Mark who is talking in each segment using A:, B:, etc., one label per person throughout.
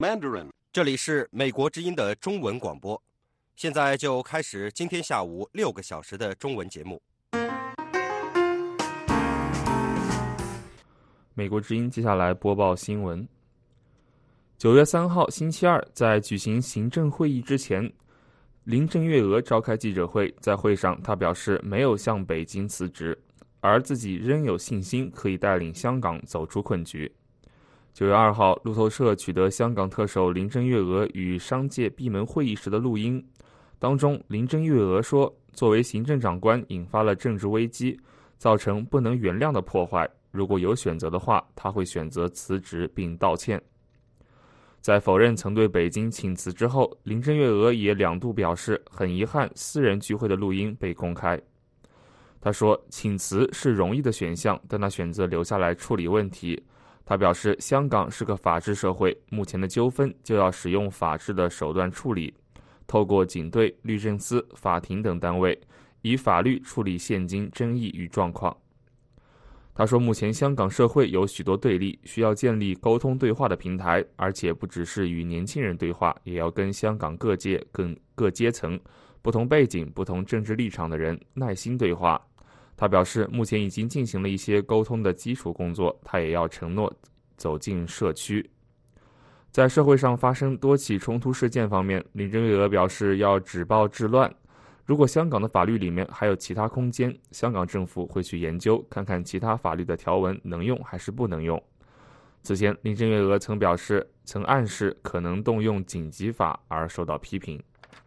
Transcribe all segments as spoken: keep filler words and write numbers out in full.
A: Mandarin，
B: 这里是美国之音的中文广播，现在就开始今天下午六个小时的中文节目。
C: 美国之音接下来播报新闻。九月三号星期二，在举行行政会议之前，林郑月娥召开记者会，在会上她表示没有向北京辞职，而自己仍有信心可以带领香港走出困局。九月二号，路透社取得香港特首林郑月娥与商界闭门会议时的录音，当中林郑月娥说，作为行政长官引发了政治危机，造成不能原谅的破坏，如果有选择的话，他会选择辞职并道歉。在否认曾对北京请辞之后，林郑月娥也两度表示很遗憾私人聚会的录音被公开。他说，请辞是容易的选项，但他选择留下来处理问题。他表示，香港是个法治社会，目前的纠纷就要使用法治的手段处理，透过警队、律政司、法庭等单位，以法律处理现今争议与状况。他说，目前香港社会有许多对立，需要建立沟通对话的平台，而且不只是与年轻人对话，也要跟香港各界、各各阶层、不同背景、不同政治立场的人耐心对话。他表示，目前已经进行了一些沟通的基础工作，他也要承诺走进社区。在社会上发生多起冲突事件方面，林郑月娥表示要止暴制乱。如果香港的法律里面还有其他空间，香港政府会去研究，看看其他法律的条文能用还是不能用。此前，林郑月娥曾表示，曾暗示可能动用紧急法而受到批评。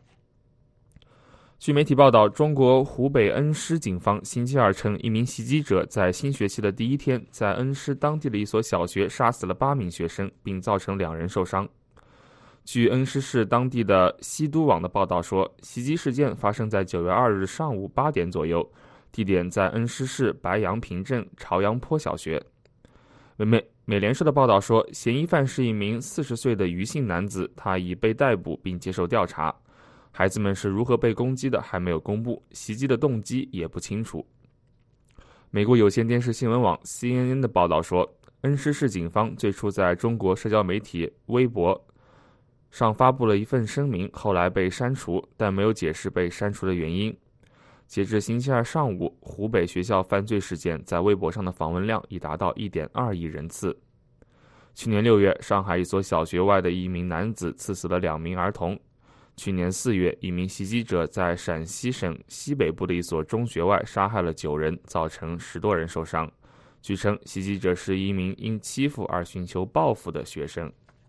C: 据媒体报道，中国湖北恩施警方星期二称，一名袭击者在新学期的第一天，在恩施当地的一所小学杀死了八名学生，并造成两人受伤。据恩施市当地的西都网的报道说，袭击事件发生在九月二日上午八点左右，地点在恩施市白杨坪镇朝阳坡小学。美美联社的报道说，嫌疑犯是一名四十岁的余姓男子，他已被逮捕并接受调查。孩子们是如何被攻击的还没有公布，袭击的动机也不清楚。美国有线电视新闻网 C N N 的报道说，恩施市警方最初在中国社交媒体微博上发布了一份声明，后来被删除，但没有解释被删除的原因。截至星期二上午，湖北学校犯罪事件在微博上的访问量已达到 一点二亿人次。去年六月，上海一所小学外的一名男子刺死了两名儿童。去年四月，一名袭击者在陕西省西北部的一所中学外杀害了九人，造成十多人受伤。据称，袭击者是一名因欺负而寻求报复的学生。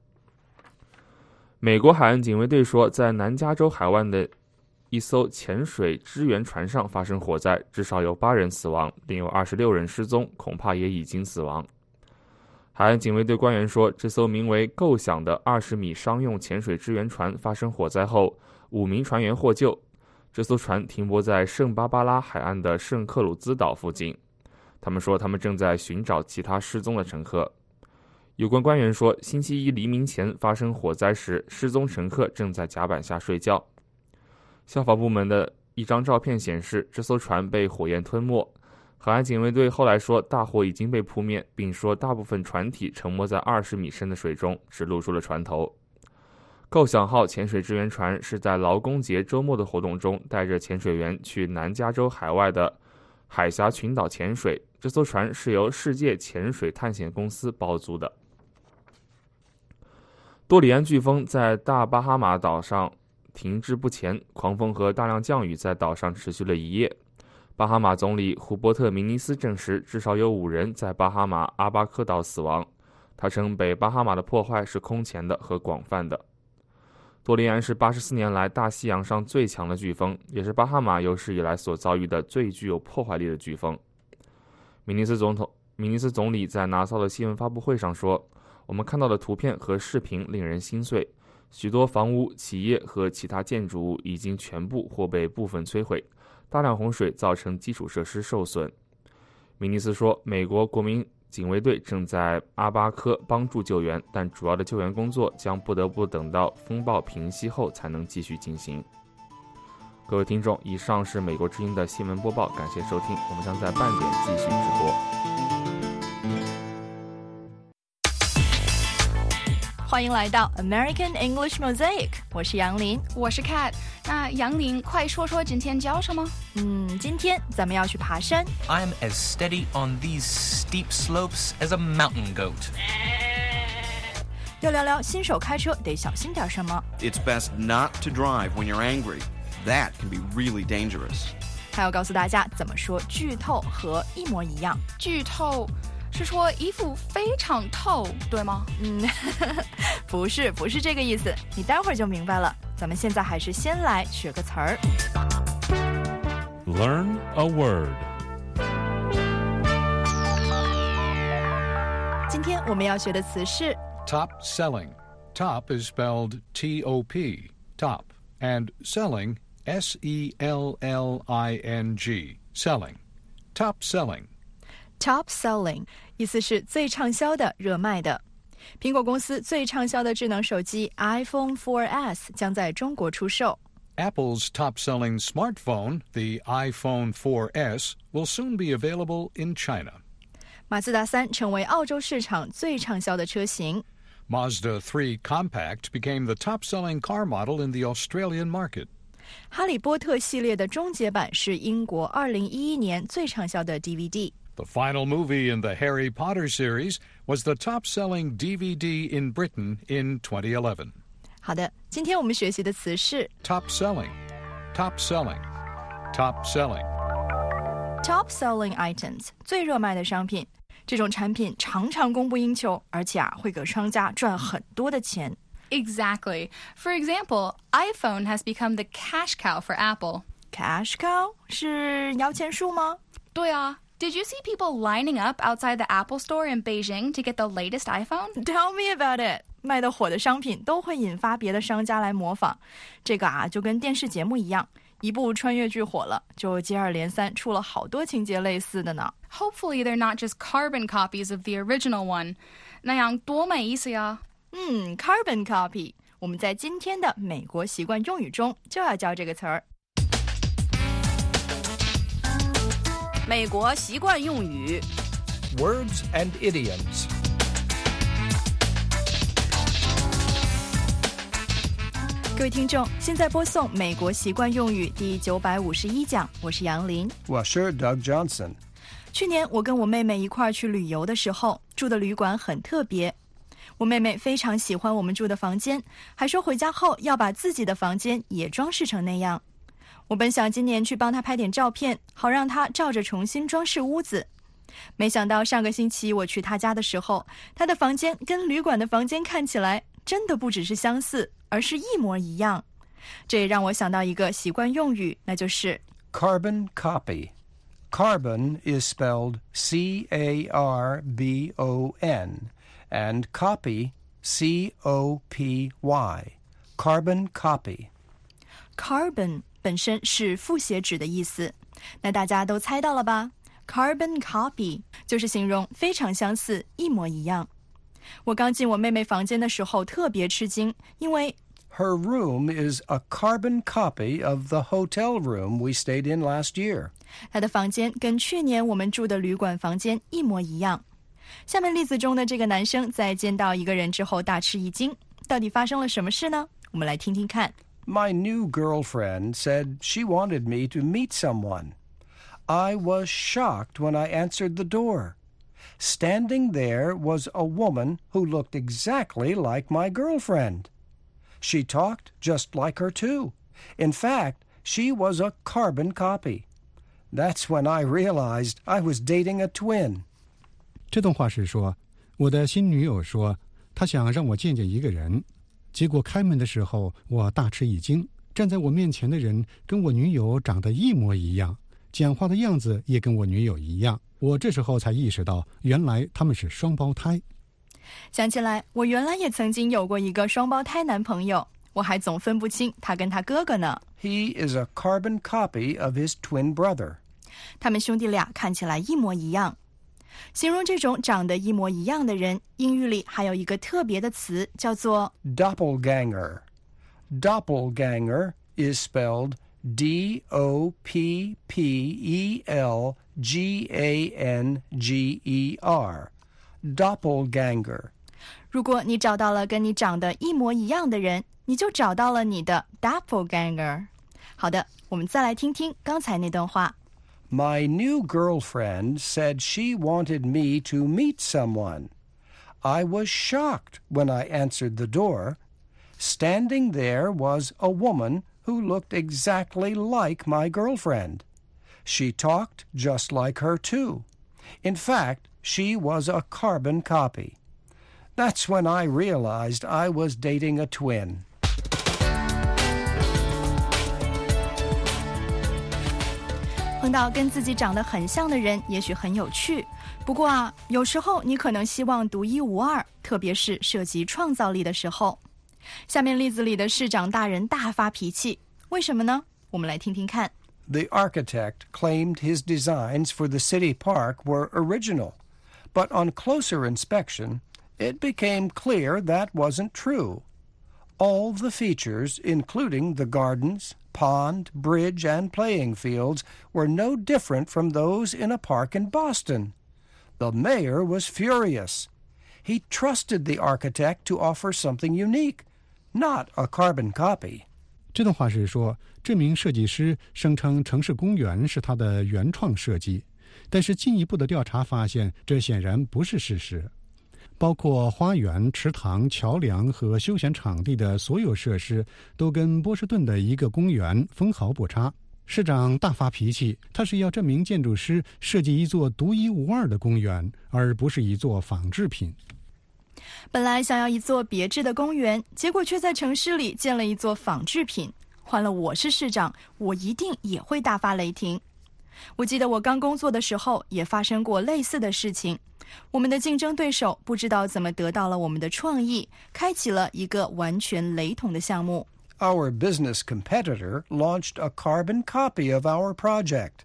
C: 美国海岸警卫队说，在南加州海湾的一艘潜水支援船上发生火灾，至少有八人死亡，另有二十六人失踪，恐怕也已经死亡。海岸警卫队官员说，这艘名为构想的二十米商用潜水支援船发生火灾后，五名船员获救。这艘船停泊在圣巴巴拉海岸的圣克鲁兹岛附近。他们说，他们正在寻找其他失踪的乘客。有关官员说，星期一黎明前发生火灾时，失踪乘客正在甲板下睡觉。消防部门的一张照片显示，这艘船被火焰吞没。海岸警卫队后来说，大火已经被扑灭，并说大部分船体沉没在二十米深的水中，只露出了船头。构想号潜水支援船是在劳工节周末的活动中，带着潜水员去南加州海外的海峡群岛潜水。这艘船是由世界潜水探险公司包租的。多里安飓风在大巴哈马岛上停滞不前，狂风和大量降雨在岛上持续了一夜。巴哈马总理胡伯特·明尼斯证实，至少有五人在巴哈马阿巴科岛死亡。他称，北巴哈马的破坏是空前的和广泛的。多利安是八十四年来大西洋上最强的飓风，也是巴哈马有史以来所遭遇的最具有破坏力的飓风。明尼斯总统、明尼斯总理在拿骚的新闻发布会上说，我们看到的图片和视频令人心碎，许多房屋、企业和其他建筑物已经全部或被部分摧毁，大量洪水造成基础设施受损。明尼斯说，美国国民警卫队正在阿巴科帮助救援，但主要的救援工作将不得不等到风暴平息后才能继续进行。各位听众，以上是美国之音的新闻播报，感谢收听，我们将在半点继续直播。
A: 欢迎来到 American English Mosaic， 我是杨林，
D: 我是 Kat。 那杨林，快说说今天教什么？
A: 嗯，今天咱们要去爬山。
E: I'm as steady on these steep slopes as a mountain goat.
A: 要聊聊新手开车得小心点什么。
F: It's best not to drive when you're angry. That can be really dangerous.
A: 还要告诉大家怎么说剧透和一模一样。
D: 剧透是说衣服非常透，对吗？
A: 嗯，不是，不是这个意思，你待会儿就明白了。咱们现在还是先来学个词儿。
G: Learn a word.
A: 今天我们要学的词是
H: Top selling. Top is spelled T O P, top, and selling, S E L L I N G, selling. Top selling.
A: top selling， 意思是最畅销的、热卖的。苹果公司最畅销的智能手机 iPhone 四 S 将在中国出售。
H: Apple's top-selling smartphone, the iPhone four S, will soon be available in China.
A: 马自达三成为澳洲市场最畅销的车型。
H: Mazda three Compact became the top-selling car model in the Australian market.
A: 哈利波特系列的终结版是英国二零一一年最畅销的 D V D。
H: The final movie in the Harry Potter series was the top-selling D V D in Britain in twenty eleven.
A: 好的，今天我们学习的词是
H: Top selling, top selling, top selling.
A: top selling items， 最热卖的商品。这种产品常常供不应求，而且啊会给商家赚很多的钱。
D: Exactly. For example, iPhone has become the cash cow for Apple.
A: Cash cow 是摇钱树吗？
D: 对啊。Did you see people lining up outside the Apple store in Beijing to get the latest iPhone?
A: Tell me about it. 卖得火的商品都会引发别的商家来模仿。这个啊，就跟电视节目一样，一部穿越剧火了，就接二连三出了好多情节类似的呢。
D: Hopefully they're not just carbon copies of the original one. 那样多没意思呀。
A: 嗯 ，carbon copy， 我们在今天的美国习惯用语中就要教这个词儿。
I: 美国习惯用语
J: Words and idioms.
A: 各位听众，现在播送美国习惯用语第九百五十一讲，我是杨林，
J: 我是 Doug Johnson.
A: 去年我跟我妹妹一块儿去旅游的时候，住的旅馆很特别。我妹妹非常喜欢我们住的房间，还说回家后要把自己的房间也装饰成那样。我本想今年去帮她拍点照片，好让她照着重新装饰屋子。没想到上个星期我去她家的时候，她的房间跟旅馆的房间看起来真的不只是相似，而是一模一样。这也让我想到一个习惯用语，那就是
J: Carbon copy. Carbon is spelled C A R B O N, and copy C O P Y. Carbon copy.
A: Carbon 本身是复写纸的意思，那大家都猜到了吧？ Carbon copy 就是形容非常相似，一模一样。我刚进我妹妹房间的时候特别吃惊，因为
J: Her room is a carbon copy of the hotel room we stayed in last year.
A: 她的房间跟去年我们住的旅馆房间一模一样。下面例子中的这个男生在见到一个人之后大吃一惊，到底发生了什么事呢？我们来听听看。
J: My new girlfriend said she wanted me to meet someone. I was shocked when I answered the door. Standing there was a woman who looked exactly like my girlfriend. She talked just like her too. In fact, she was a carbon copy. That's when I realized I was dating a twin.
K: 这段话是说，我的新女友说，她想让我见见一个人。结果开门的时候，我大吃一惊，站在我面前的人跟我女友长得一模一样，讲话的样子也跟我女友一样。我这时候才意识到，原来他们是双胞胎。
A: 想起来，我原来也曾经有过一个双胞胎男朋友，我还总分不清他跟他哥哥呢。
J: He is a carbon copy of his twin brother.
A: 他们兄弟俩看起来一模一样。形容这种长得一模一样的人，英语里还有一个特别的词，叫做
J: Doppelganger. Doppelganger is spelled D O P P E L G A N G E R. Doppelganger.
A: 如果你找到了跟你长得一模一样的人，你就找到了你的 doppelganger。 好的，我们再来听听刚才那段话。
J: My new girlfriend said she wanted me to meet someone. I was shocked when I answered the door. Standing there was a woman who looked exactly like my girlfriend. She talked just like her, too. In fact, she was a carbon copy. That's when I realized I was dating a twin.
A: 碰到跟自己长得很像的人也许很有趣，不过啊，有时候你可能希望独一无二，特别是涉及创造力的时候。下面例子里的市长大人大发脾气，为什么呢？我们来听听看。
J: The architect claimed his designs for the city park were original, but on closer inspection, it became clear that wasn't true. All the features, including the gardens, pond, bridge, and playing fields, were no different from those in a park in Boston. The mayor was furious. He trusted the architect to offer something unique, not a carbon copy.
K: 这段话是说，这名设计师声称城市公园是他的原创设计，但是进一步的调查发现，这显然不是事实。包括花园、池塘、桥梁和休闲场地的所有设施，都跟波士顿的一个公园分毫不差。市长大发脾气，他是要这名建筑师设计一座独一无二的公园，而不是一座仿制品。
A: 本来想要一座别致的公园，结果却在城市里建了一座仿制品。换了我是市长，我一定也会大发雷霆。我记得我刚工作的时候也发生过类似的事情。我们的竞争对手不知道怎么得到了我们的创意，开启了一个完全雷同的项目。
J: Our business competitor launched a carbon copy of our project.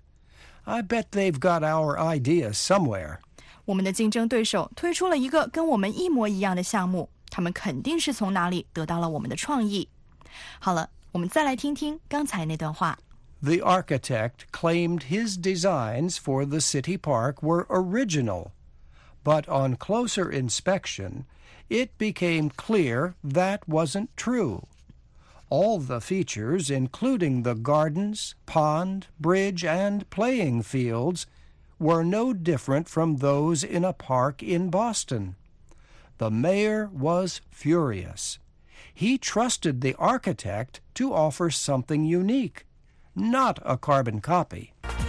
J: I bet they've got our ideas somewhere.
A: 我们的竞争对手推出了一个跟我们一模一样的项目，他们肯定是从哪里得到了我们的创意。好了，我们再来听听刚才那段话。
J: The architect claimed his designs for the city park were original, but on closer inspection, it became clear that wasn't true. All the features, including the gardens, pond, bridge, and playing fields, were no different from those in a park in Boston. The mayor was furious. He trusted the architect to offer something unique, not a carbon copy.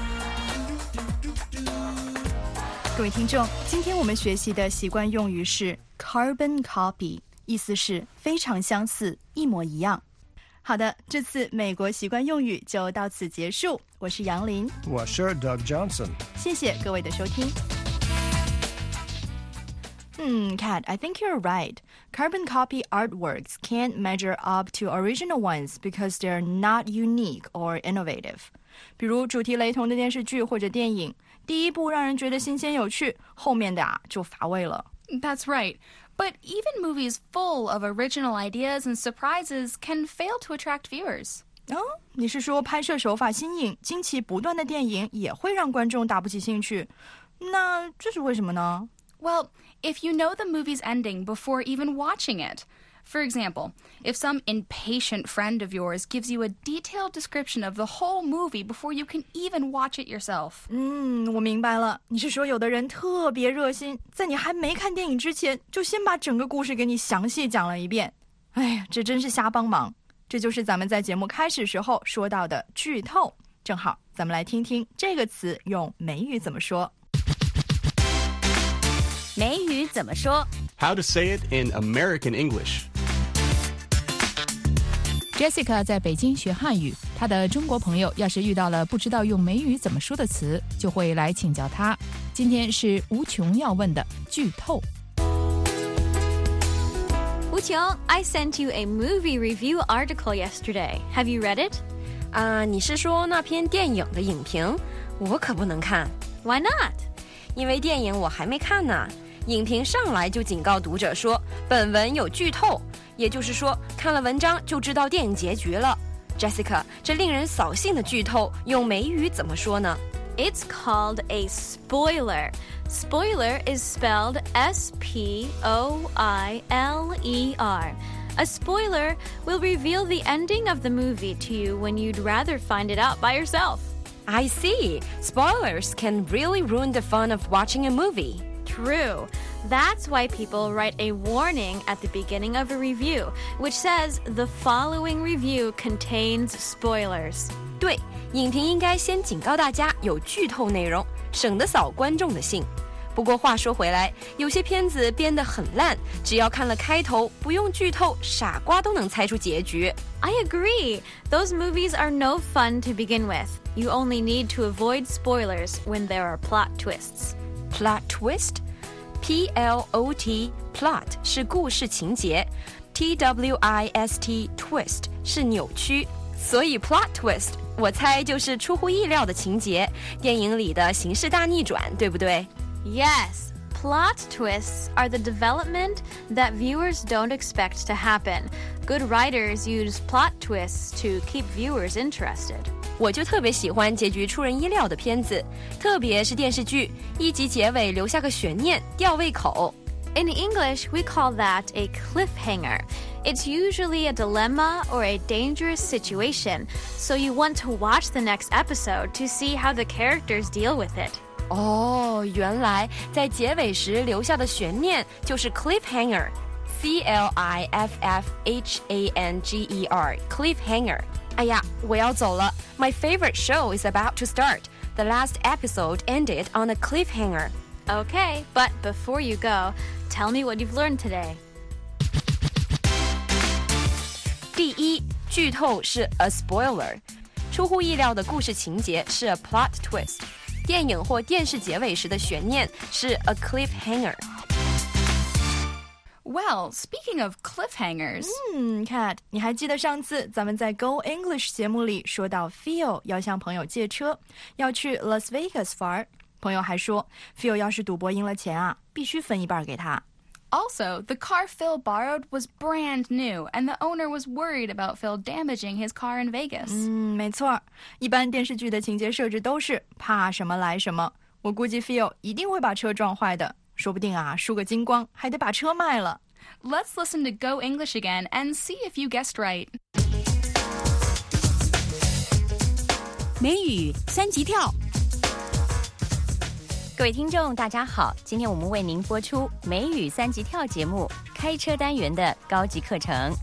A: 各位听众，今天我们学习的习惯用语是 carbon copy， 意思是非常相似，一模一样。好的，这次美国习惯用语就到此结束。我是杨林，
J: 我是 Doug Johnson。
A: 谢谢各位的收听。Hmm, Kat, I think you're right. Carbon copy artworks can't measure up to original ones because they're not unique or innovative. 比如主题雷同的电视剧或者电影，第一部让人觉得新鲜有趣，后面的啊就乏味了。
D: That's right. But even movies full of original ideas and surprises can fail to attract viewers.
A: 哦，你是说拍摄手法新颖、惊奇不断的电影也会让观众打不起兴趣？那这是为什么呢？
D: Well, if you know the movie's ending before even watching it. For example, if some impatient friend of yours gives you a detailed description of the whole movie before you can even watch it yourself.
A: 嗯，我明白了，你是说有的人特别热心，在你还没看电影之前，就先把整个故事给你详细讲了一遍。哎呀，这真是瞎帮忙。这就是咱们在节目开始时候说到的剧透。正好，咱们来听听这个词用美语怎么说。
I: 美语怎么说
G: How to say it in American English.
L: Jessica 在北京学汉语，她的中国朋友要是遇到了不知道用美语怎么说的词，就会来请教她。今天是无穷要问的剧透。
M: 吴琼 I sent you a movie review article yesterday. Have you read it?
N: 啊，你是说那篇电影的影评？我可不能看。
M: Why not?
N: 因为电影我还没看呢。影评上来就警告读者说，本文有剧透，也就是说，看了文章就知道电影结局了。Jessica， 这令人扫兴的剧透，用美语怎么说呢
M: It's called a spoiler. Spoiler is spelled S P O I L E R. A spoiler will reveal the ending of the movie to you when you'd rather find it out by yourself.
N: I see. Spoilers can really ruin the fun of watching a movie.
M: True. That's why people write a warning at the beginning of a review, which says the following review contains spoilers.
N: 对，影评应该先警告大家有剧透内容，省得扫观众的兴。不过话说回来，有些片子编得很烂，只要看了开头，不用剧透，傻瓜都能猜出结局。
M: I agree. Those movies are no fun to begin with. You only need to avoid spoilers when there are plot twists.
N: Plot twist? P L O T, plot 是故事情节 T W I S T, twist 是扭曲。所以 plot twist 我猜就是出乎意料的情节，电影里的形势大逆转，对不对？
M: Yes, plot twists are the development that viewers don't expect to happen. Good writers use plot twists to keep viewers interested.
N: 我就特别喜欢结局出人意料的片子，特别是电视剧，一集结尾留下个悬念，吊胃口。
M: In English, we call that a cliffhanger. It's usually a dilemma or a dangerous situation, so you want to watch the next episode to see how the characters deal with it.
N: 哦，原来在结尾时留下的悬念就是 cliffhanger. C L I F F H A N G E R, cliffhanger. 哎呀，我要走了。My favorite show is about to start. The last episode ended on a cliffhanger.
M: Okay, but before you go, tell me what you've learned today.
N: 第一，剧透是 a spoiler. 出乎意料的故事情节是 a plot twist. 电影或电视结尾时的悬念是 a cliffhanger.
D: Well, speaking of cliffhangers...
A: 嗯 Kat, 你还记得上次咱们在 Go English 节目里说到 Phil 要向朋友借车，要去 Las Vegas 玩，朋友还说 Phil 要是赌博赢了钱啊，必须分一半给他。
D: Also, the car Phil borrowed was brand new, and the owner was worried about Phil damaging his car in Vegas.
A: 嗯，没错，一般电视剧的情节设置都是怕什么来什么。我估计 Phil 一定会把车撞坏的，说不定啊，输个精光，还得把车卖了。
D: Let's listen to Go English again and see if you guessed right.
I: 美语三级跳。
O: 各位听众大家好，今天我们为您播出美语三级跳节目开车单元的高级课程。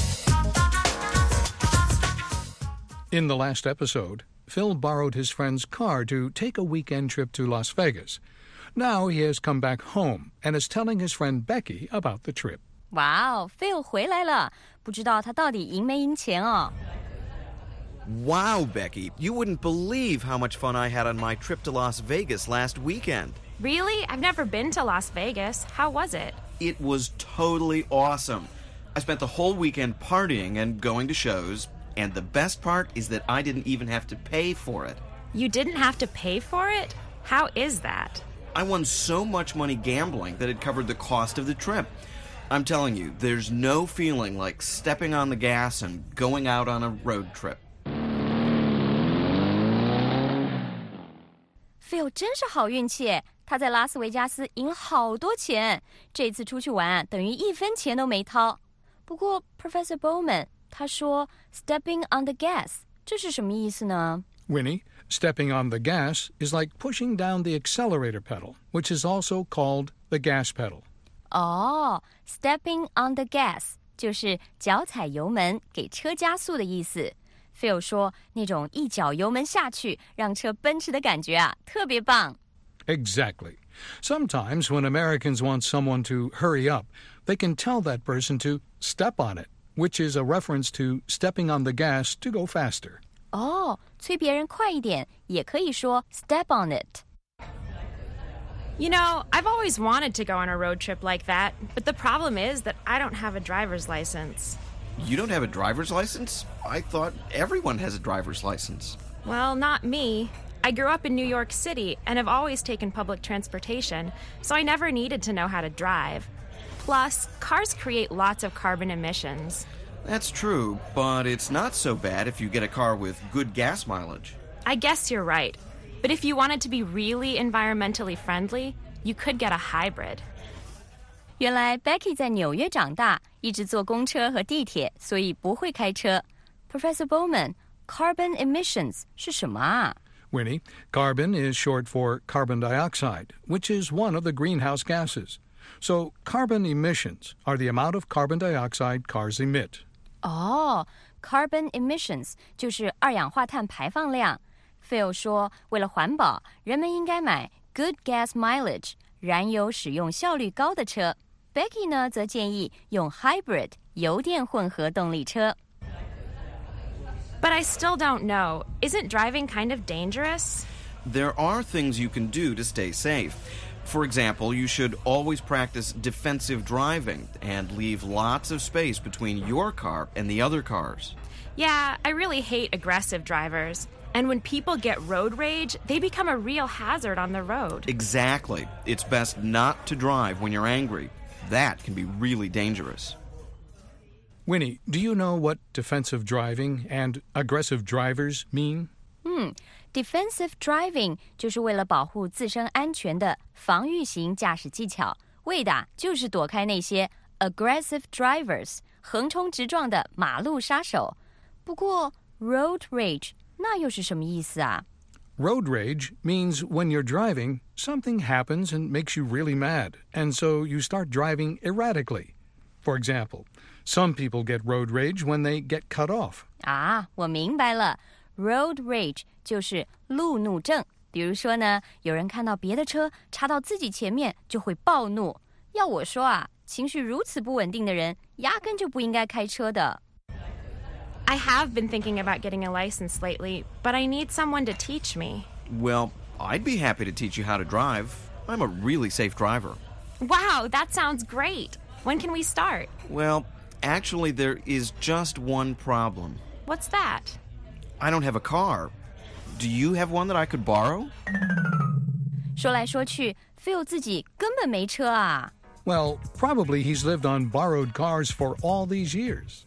H: In the last episode, Phil borrowed his friend's car to take a weekend trip to Las Vegas. Now he has come back home and is telling his friend Becky about the trip.
O: 哇哦 Phil 回来了，不知道他到底赢没赢钱哦。
F: Wow, Becky, you wouldn't believe how much fun I had on my trip to Las Vegas last weekend.
P: Really? I've never been to Las Vegas. How was it?
F: It was totally awesome. I spent the whole weekend partying and going to shows, and the best part is that I didn't even have to pay for it.
P: You didn't have to pay for it? How is that?
F: I won so much money gambling that it covered the cost of the trip. I'm telling you, there's no feeling like stepping on the gas and going out on a road trip.
O: Phil 真是好运气，他在拉斯维加斯赢了好多钱，这次出去玩等于一分钱都没掏。不过 Professor Bowman 他说 stepping on the gas 这是什么意思呢？
H: Winnie, stepping on the gas is like pushing down the accelerator pedal, which is also called the gas pedal.
O: 哦 stepping on the gas 就是脚踩油门给车加速的意思。Phil 说那种一脚油门下去让车奔驰的感觉啊特别棒。
H: Exactly. Sometimes when Americans want someone to hurry up, they can tell that person to step on it, which is a reference to stepping on the gas to go faster.
O: 哦，催别人快一点也可以说 step on it.
P: You know, I've always wanted to go on a road trip like that, but the problem is that I don't have a driver's license.
F: You don't have a driver's license? I thought everyone has a driver's license.
P: Well, not me. I grew up in New York City and have always taken public transportation, so I never needed to know how to drive. Plus, cars create lots of carbon emissions.
F: That's true, but it's not so bad if you get a car with good gas mileage.
P: I guess you're right. But if you wanted to be really environmentally friendly, you could get a hybrid.
O: 原来 Becky 在纽约长大，一直坐公车和地铁，所以不会开车。Professor Bowman, carbon emissions 是什么啊？
H: Winnie, carbon is short for carbon dioxide, which is one of the greenhouse gases. So carbon emissions are the amount of carbon dioxide cars emit.
O: 哦、oh,，carbon emissions 就是二氧化碳排放量。Phil 说，为了环保，人们应该买 good gas mileage 燃油使用效率高的车。Becky 呢，则建议用 hybrid 油电混合动力车。
P: But I still don't know. Isn't driving kind of dangerous?
F: There are things you can do to stay safe. For example, you should always practice defensive driving and leave lots of space between your car and the other cars.
P: Yeah, I really hate aggressive drivers. And when people get road rage, they become a real hazard on the road.
F: Exactly. It's best not to drive when you're angry. That can be really dangerous.
H: Winnie, do you know what defensive driving and aggressive drivers mean?
O: 嗯 ，defensive driving 就是为了保护自身安全的防御型驾驶技巧，为的就是躲开那些 aggressive drivers 横冲直撞的马路杀手。不过 road rage 那又是什么意思啊？
H: Road rage means when you're driving, something happens and makes you really mad, and so you start driving erratically. For example, some people get road rage when they get cut off.
O: 啊，我明白了 ，road rage 就是路怒症。比如说呢，有人看到别的车插到自己前面就会暴怒。要我说啊，情绪如此不稳定的人，压根就不应该开车的。
P: I have been thinking about getting a license lately, but I need someone to teach me.
F: Well, I'd be happy to teach you how to drive. I'm a really safe driver.
P: Wow, that sounds great. When can we start?
F: Well, actually, there is just one problem.
P: What's that?
F: I don't have a car. Do you have one that I could borrow?
O: 说来说去 ，Phil 自己根本没车啊。
H: Well, probably he's lived on borrowed cars for all these years.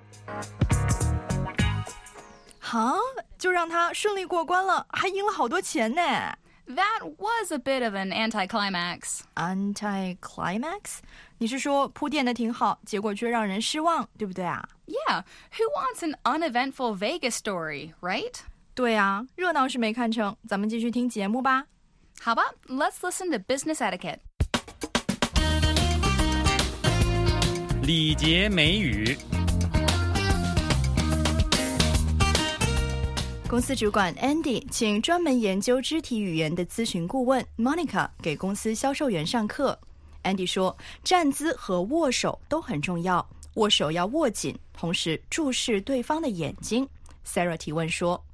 A: 好，就让他顺利过关了，还赢了好多钱呢。
D: That was a bit of an anticlimax.
A: Anticlimax? 你是说铺垫的挺好，结果却让人失望，对不对啊？
D: Yeah, who wants an uneventful Vegas story, right?
A: 对啊，热闹是没看成，咱们继续听节目吧。
D: How about let's listen to business etiquette?
Q: 礼节美语。
A: 公司主管 Andy 请专门研究肢体语言的咨询顾问 Monica 给公司销售员上课。Andy 说，站姿和握手都很重要，握手要握紧，同时注视对方的眼睛。Sarah 提问说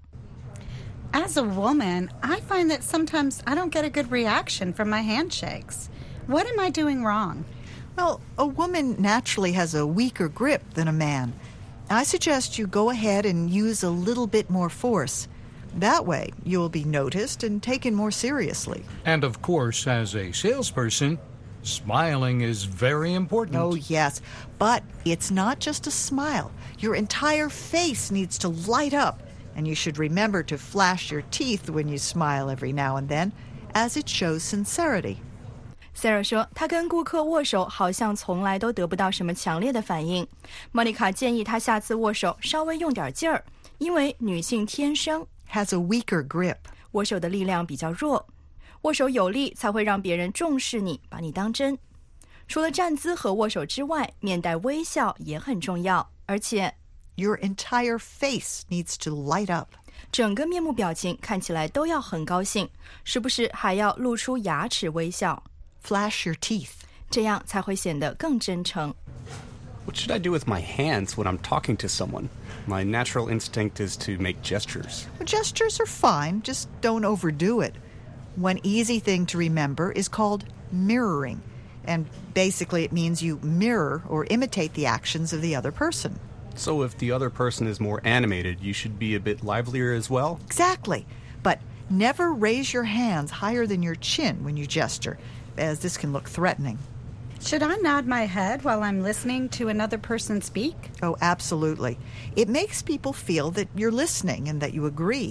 R: As a woman, I find that sometimes I don't get a good reaction from my handshakes. What am I doing wrong?
S: Well, a woman naturally has a weaker grip than a man. I suggest you go ahead and use a little bit more force. That way, you'll be noticed and taken more seriously.
H: And of course, as a salesperson, smiling is very important.
S: Oh, yes. But it's not just a smile. Your entire face needs to light up. And you should remember to flash your teeth when you smile every now and then, as it shows sincerity.
A: Sarah 说，她跟顾客握手好像从来都得不到什么强烈的反应。Monica 建议她下次握手稍微用点劲儿，因为女性天生
S: has a weaker grip，
A: 握手的力量比较弱，握手有力才会让别人重视你，把你当真。除了站姿和握手之外，面带微笑也很重要，而且
S: Your entire face needs to light up.
A: 整个面部表情看起来都要很高兴，时不时还要露出牙齿微笑。
S: Flash your teeth.
A: 这样才会显得更真诚。
G: What should I do with my hands when I'm talking to someone? My natural instinct is to make gestures.
S: Well, gestures are fine, just don't overdo it. One easy thing to remember is called mirroring, and basically it means you mirror or imitate the actions of the other person.
G: So if the other person is more animated, you should be a bit livelier as well?
S: Exactly. But never raise your hands higher than your chin when you gesture, as this can look threatening.
R: Should I nod my head while I'm listening to another person speak?
S: Oh, absolutely. It makes people feel that you're listening and that you agree.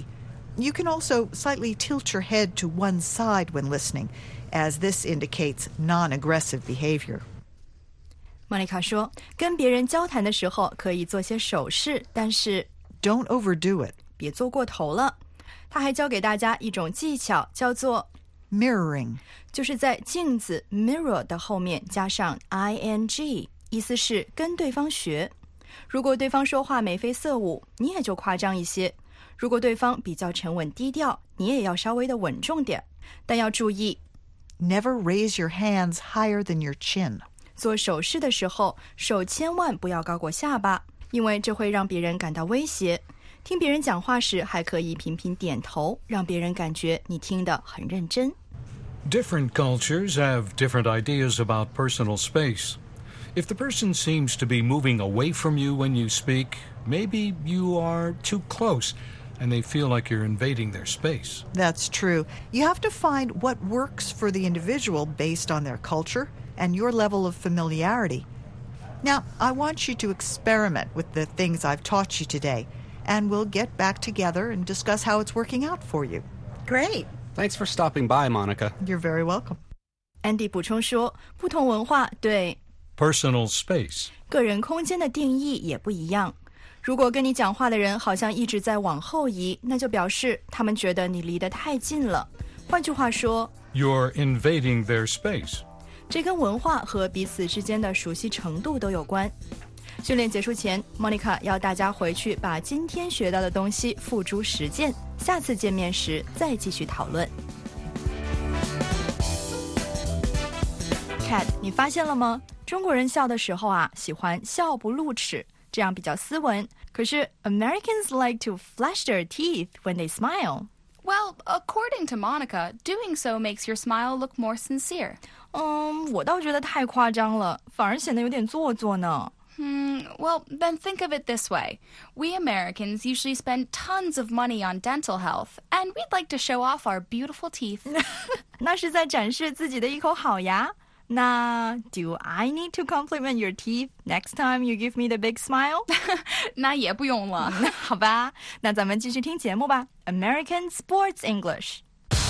S: You can also slightly tilt your head to one side when listening, as this indicates non-aggressive behavior.
A: 莫妮卡说，跟别人交谈的时候可以做些手势，但是
S: Don't overdo it.
A: 别做过头了。他还教给大家一种技巧，叫做
S: mirroring，
A: 就是在镜子 mirror 的后面加上 ing， 意思是跟对方学。如果对方说话眉飞色舞，你也就夸张一些；如果对方比较沉稳低调，你也要稍微的稳重点。但要注意
S: Never raise your hands higher than your chin.
A: 做手势的时候，手千万不要高过下巴，因为这会让别人感到威胁。听别人讲话时，还可以频频点头，让别人感觉你听得很认真。
H: Different cultures have different ideas about personal space. If the person seems to be moving away from you when you speak, maybe you are too close, and they feel like you're invading their space.
S: That's true. You have to find what works for the individual based on their culture and your level of familiarity. Now, I want you to experiment with the things I've taught you today, and we'll get back together and discuss how it's working out for you.
R: Great.
G: Thanks for stopping by, Monica.
S: You're very welcome.
A: Andy 补充说，不同文化对
H: personal space
A: 个人空间的定义也不一样。如果跟你讲话的人好像一直在往后移，那就表示他们觉得你离得太近了。换句话说
H: You're invading their space.
A: 这跟文化和彼此之间的熟悉程度都有关。训练结束前 Monica 要大家回去把今天学到的东西付诸实践，下次见面时再继续讨论。Kat， 你发现了吗？中国人笑的时候啊，喜欢笑不露齿，这样比较斯文。可是 Americans like to flash their teeth when they smile.
D: Well, according to Monica, doing so makes your smile look more sincere.
A: 嗯，我倒觉得太夸张了，反而显得有点做作呢。
D: Hmm, well, then think of it this way. We Americans usually spend tons of money on dental health, and we'd like to show off our beautiful teeth.
A: 那是在展示自己的一口好牙。那 do I need to compliment your teeth next time you give me the big smile?
D: 那也不用了。
A: 好吧，那咱们继续听节目吧。American Sports English.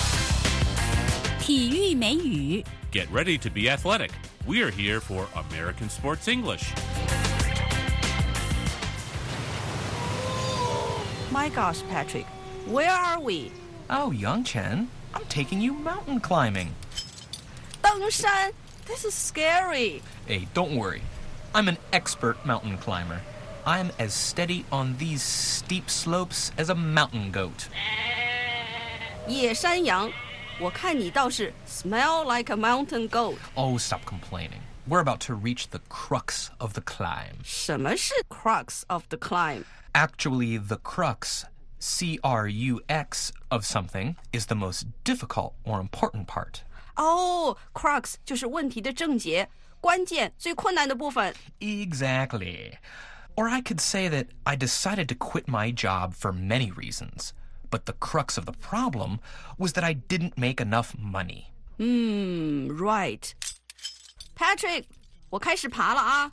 I: 体育美语
T: Get ready to be athletic. We are here for American Sports English.
I: My gosh, Patrick, where are we?
E: Oh, Young Chen, I'm taking you mountain climbing.
I: 登山 This is scary.
E: Hey, don't worry. I'm an expert mountain climber. I'm as steady on these steep slopes as a mountain goat.
I: 野山羊我看你倒是 smell like a mountain goat.
E: Oh, stop complaining. We're about to reach the crux of the climb.
I: 什么是 crux of the climb?
E: Actually, the crux, C R U X, of something is the most difficult or important part.
I: 哦 crux 就是问题的症结，关键最困难的部分。
E: Exactly. Or I could say that I decided to quit my job for many reasons. But the crux of the problem was that I didn't make enough money.
I: 嗯 right. Patrick, 我开始爬了啊。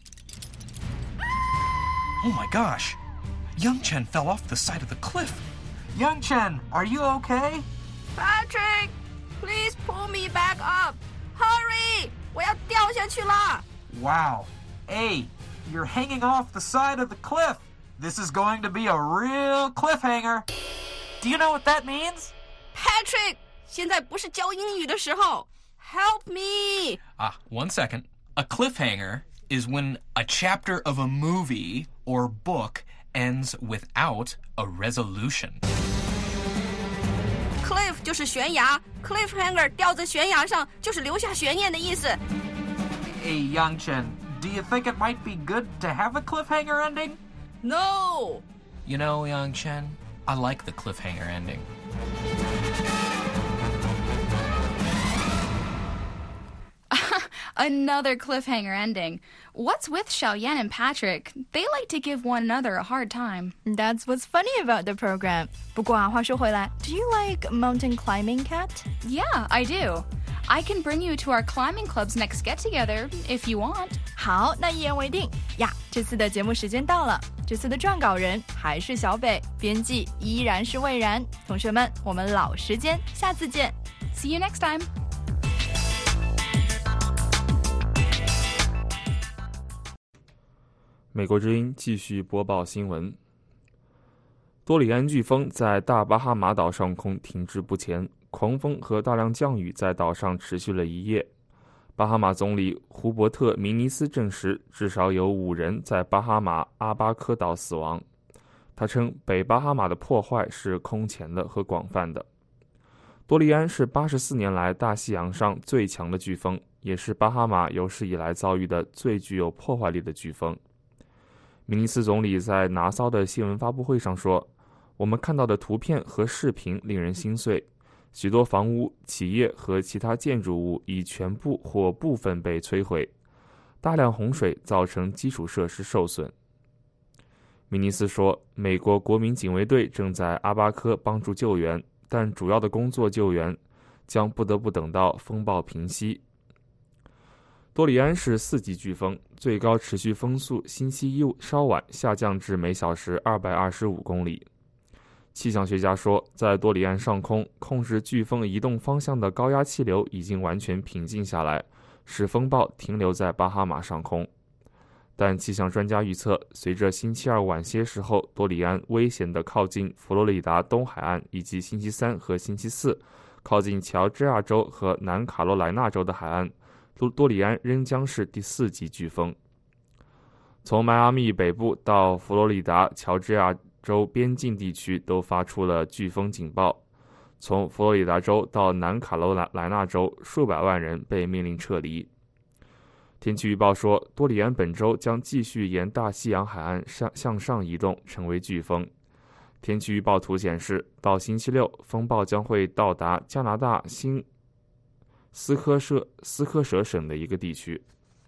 E: Oh my gosh. Young Chen fell off the side of the cliff. Young Chen, are you okay?
I: Patrick, please pull me back up. Hurry, 我要掉下去了。
E: Wow. Hey, you're hanging off the side of the cliff. This is going to be a real cliffhanger. Do you know what that means?
I: Patrick, 现在不是教英语的时候。Help me.
E: Ah, one second. A cliffhanger is when a chapter of a movie or book ends without a resolution.
I: Cliff 就是悬崖 ，cliffhanger 吊在悬崖上，就是留下悬念的意思。
E: Hey, Young Chen, do you think it might be good to have a cliffhanger ending?
I: No.
E: You know, Young Chen, I like the cliffhanger ending.
D: Another cliffhanger ending. What's with Xiaoyan and Patrick? They like to give one another a hard time.
A: That's what's funny about the program. 不过啊，话说回来 do you like mountain climbing, Kat?
D: Yeah, I do. I can bring you to our climbing club's next get-together if you want.
A: 好，那一言为定呀。这次的节目时间到了，这次的撰稿人还是小北，编辑依然是魏然。同学们，我们老时间，下次见。
D: See you next time.
C: 美国之音继续播报新闻。多里安飓风在大巴哈马岛上空停滞不前，狂风和大量降雨在岛上持续了一夜。巴哈马总理胡伯特·明尼斯证实，至少有五人在巴哈马阿巴科岛死亡。他称，北巴哈马的破坏是空前的和广泛的。多利安是八十四年来大西洋上最强的飓风，也是巴哈马有史以来遭遇的最具有破坏力的飓风。明尼斯总理在拿骚的新闻发布会上说，我们看到的图片和视频令人心碎，许多房屋、企业和其他建筑物已全部或部分被摧毁，大量洪水造成基础设施受损。明尼斯说，美国国民警卫队正在阿巴科帮助救援，但主要的工作救援将不得不等到风暴平息。多里安是四级飓风，最高持续风速星期一稍晚下降至每小时二百二十五公里。气象学家说，在多里安上空控制飓风移动方向的高压气流已经完全平静下来，使风暴停留在巴哈马上空。但气象专家预测，随着星期二晚些时候多里安危险地靠近佛罗里达东海岸，以及星期三和星期四靠近乔治亚州和南卡罗来纳州的海岸，多里安仍将是第四级飓风。从迈阿密北部到佛罗里达乔治亚州边境地区都发出了飓风警报，从佛罗里达州到南卡罗来纳州，数百万人被命令撤离。天气预报说，多里安本周将继续沿大西洋海岸向向上移动，成为飓风。天气预报图显示，到星期六，风暴将会到达加拿大新斯科舍斯科舍省的一个地区。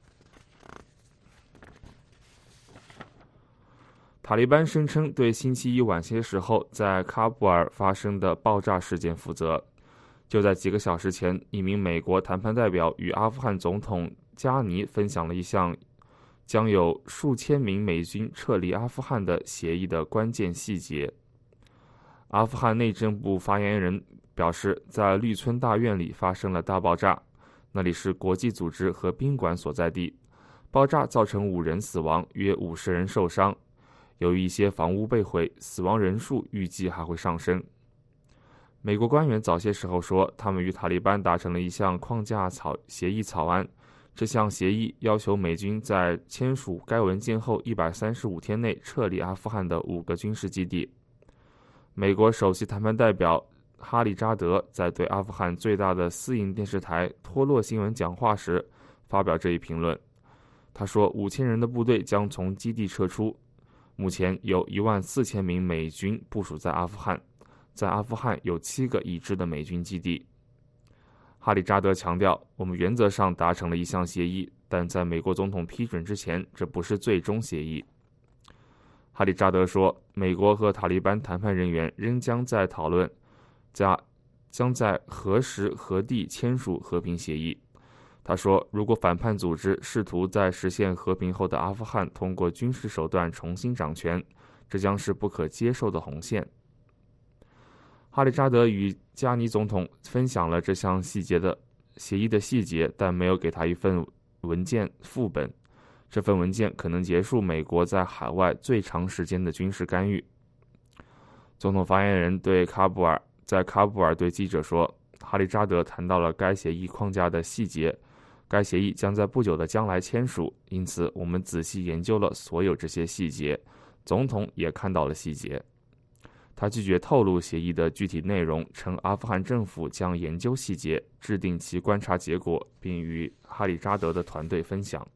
C: 塔利班声称对星期一晚些时候在喀布尔发生的爆炸事件负责。就在几个小时前，一名美国谈判代表与阿富汗总统加尼分享了一项将有数千名美军撤离阿富汗的协议的关键细节。阿富汗内政部发言人表示，在绿村大院里发生了大爆炸，那里是国际组织和宾馆所在地。爆炸造成五人死亡，约五十人受伤。由于一些房屋被毁，死亡人数预计还会上升。美国官员早些时候说，他们与塔利班达成了一项框架草协议草案。这项协议要求美军在签署该文件后一百三十五天内撤离阿富汗的五个军事基地。美国首席谈判代表哈里扎德在对阿富汗最大的私营电视台托洛新闻讲话时发表这一评论。他说，五千人的部队将从基地撤出。目前有一万四千名美军部署在阿富汗，在阿富汗有七个已知的美军基地。哈里扎德强调，我们原则上达成了一项协议，但在美国总统批准之前，这不是最终协议。哈里扎德说，美国和塔利班谈判人员仍将在讨论将将在何时何地签署和平协议。他说，如果反叛组织试图在实现和平后的阿富汗通过军事手段重新掌权，这将是不可接受的红线。哈里扎德与加尼总统分享了这项细节的协议的细节，但没有给他一份文件副本。这份文件可能结束美国在海外最长时间的军事干预。总统发言人对喀布尔在喀布尔对记者说，哈里扎德谈到了该协议框架的细节。该协议将在不久的将来签署，因此我们仔细研究了所有这些细节，总统也看到了细节。他拒绝透露协议的具体内容，称阿富汗政府将研究细节，制定其观察结果，并与哈里扎德的团队分享。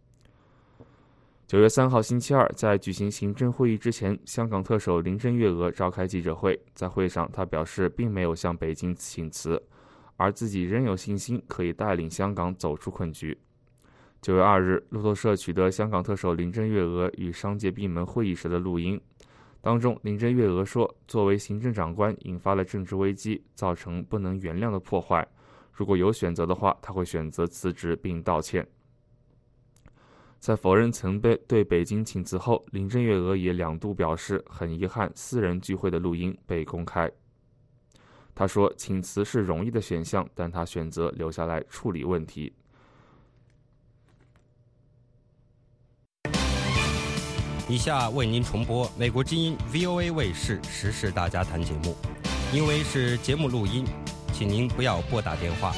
C: 九月三号星期二，在举行行政会议之前，香港特首林郑月娥召开记者会，在会上她表示并没有向北京请辞，而自己仍有信心可以带领香港走出困局。九月二日，路透社取得香港特首林郑月娥与商界闭门会议时的录音，当中林郑月娥说，作为行政长官引发了政治危机，造成不能原谅的破坏， 如果有选择的话，他会选择辞职并道歉。在否认曾被对北京请辞后，林郑月娥也两度表示很遗憾私人聚会的录音被公开。他说请辞是容易的选项，但他选择留下来处理问题。
B: 以下为您重播美国之音 V O A 卫视时事大家谈节目，因为是节目录音，请您不要拨打电话。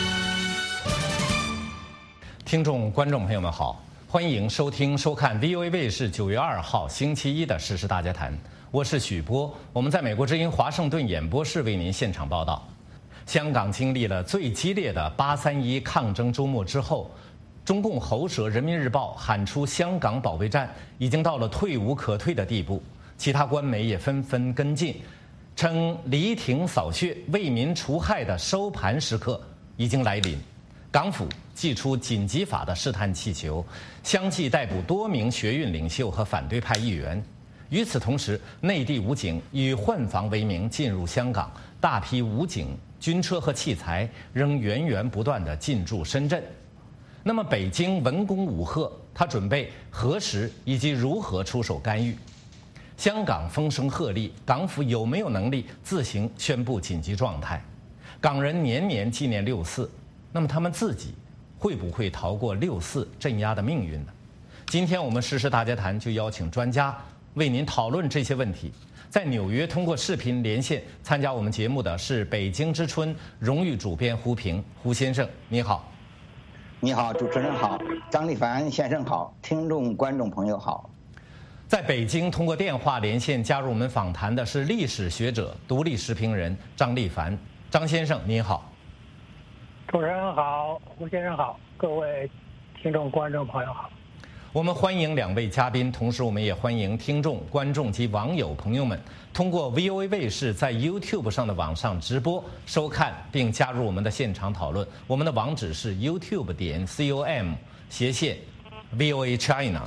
U: 听众观众朋友们好，欢迎收听收看 V O A 卫视九月二号星期一的时事大家谈，我是许波，我们在美国之音华盛顿演播室为您现场报道。香港经历了最激烈的八三一抗争周末之后，中共喉舌《人民日报》喊出香港保卫战已经到了退无可退的地步，其他官媒也纷纷跟进，称黎庭扫穴、为民除害的收盘时刻已经来临。港府祭出紧急法的试探气球，相继逮捕多名学运领袖和反对派议员。与此同时，内地武警以换防为名进入香港，大批武警、军车和器材仍源源不断地进驻深圳。那么，北京文攻武吓，他准备何时以及如何出手干预？香港风声鹤唳，港府有没有能力自行宣布紧急状态？港人年年纪念六四，那么他们自己会不会逃过六四镇压的命运呢？今天我们时事大家谈就邀请专家为您讨论这些问题。在纽约通过视频连线参加我们节目的是北京之春荣誉主编胡平，胡先生你好。
V: 你好，主持人好，张立凡先生好，听众观众朋友好。
U: 在北京通过电话连线加入我们访谈的是历史学者、独立时评人张立凡，张先生您好。
W: 主持人好，胡先生好，各位听众观众朋友好。
U: 我们欢迎两位嘉宾，同时我们也欢迎听众、观众及网友朋友们通过 V O A 卫视在 YouTube 上的网上直播收看并加入我们的现场讨论。我们的网址是 YouTube 点 com 斜线 V O A China。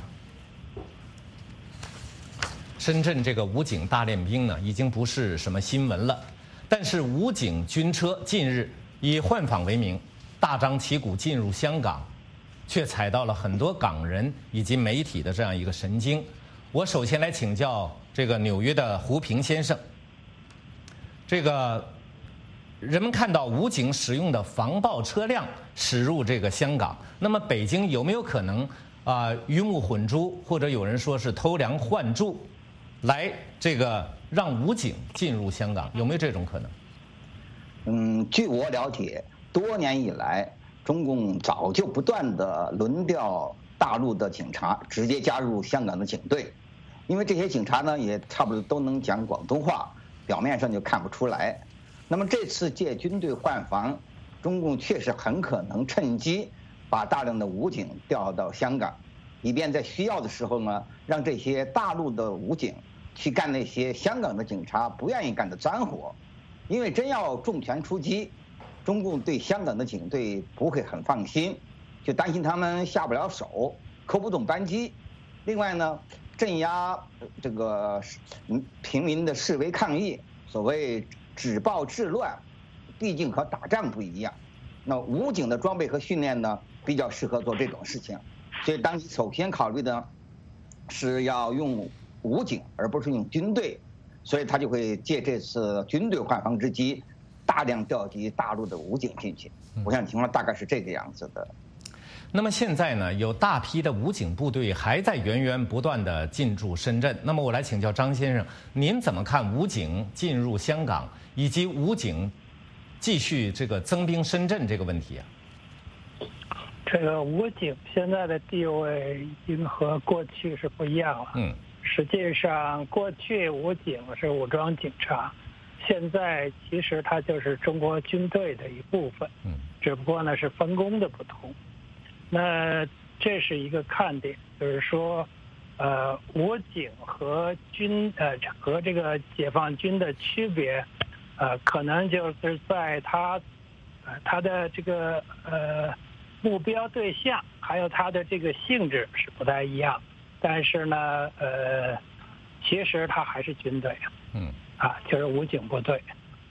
U: 深圳这个武警大练兵呢，已经不是什么新闻了，但是武警军车近日以换防为名，大张旗鼓进入香港，却踩到了很多港人以及媒体的这样一个神经。我首先来请教这个纽约的胡平先生，这个人们看到武警使用的防暴车辆驶入这个香港，那么北京有没有可能啊、呃、鱼目混珠，或者有人说是偷梁换柱，来这个让武警进入香港，有没有这种可能？
V: 嗯，据我了解，多年以来，中共早就不断的轮调大陆的警察，直接加入香港的警队，因为这些警察呢也差不多都能讲广东话，表面上就看不出来。那么这次借军队换防，中共确实很可能趁机把大量的武警调到香港，以便在需要的时候呢，让这些大陆的武警去干那些香港的警察不愿意干的脏活。因为真要重拳出击，中共对香港的警队不会很放心，就担心他们下不了手，扣不动扳机。另外呢，镇压这个平民的示威抗议，所谓止暴制乱，毕竟和打仗不一样。那武警的装备和训练呢，比较适合做这种事情。所以当你首先考虑的是要用武警，而不是用军队，所以他就会借这次军队换防之机，大量调集大陆的武警进去。我想情况大概是这个样子的。
U: 那么现在呢，有大批的武警部队还在源源不断的进驻深圳。那么我来请教张先生，您怎么看武警进入香港以及武警继续这个增兵深圳这个问题啊？
W: 这个武警现在的地位已经和过去是不一样了。
U: 嗯。
W: 实际上，过去武警是武装警察，现在其实它就是中国军队的一部分，嗯，只不过呢是分工的不同。那这是一个看点，就是说，呃，武警和军呃和这个解放军的区别，呃，可能就是在它，呃，它的这个呃目标对象还有它的这个性质是不太一样。但是呢，呃，其实他还是军队，
U: 嗯，
W: 啊，就是武警部队。